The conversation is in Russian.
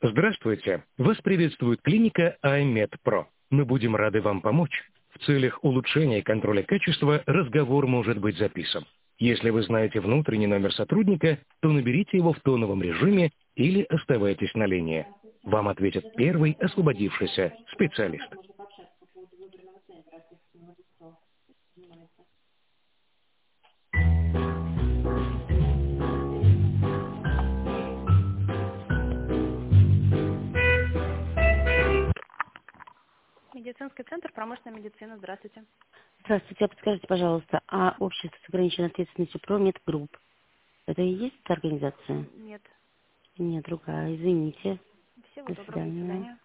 Здравствуйте! Вас приветствует клиника iMed Pro. Мы будем рады вам помочь. В целях улучшения контроля качества разговор может быть записан. Если вы знаете внутренний номер сотрудника, то наберите его в тоновом режиме или оставайтесь на линии. Вам ответит первый освободившийся специалист. Медицинский центр промышленной медицины. Здравствуйте. Здравствуйте, а подскажите, пожалуйста, а общество с ограниченной ответственностью Промедгрупп, это и есть эта организация? Нет. Нет, другая, извините. Всего До доброго. До свидания. свидания.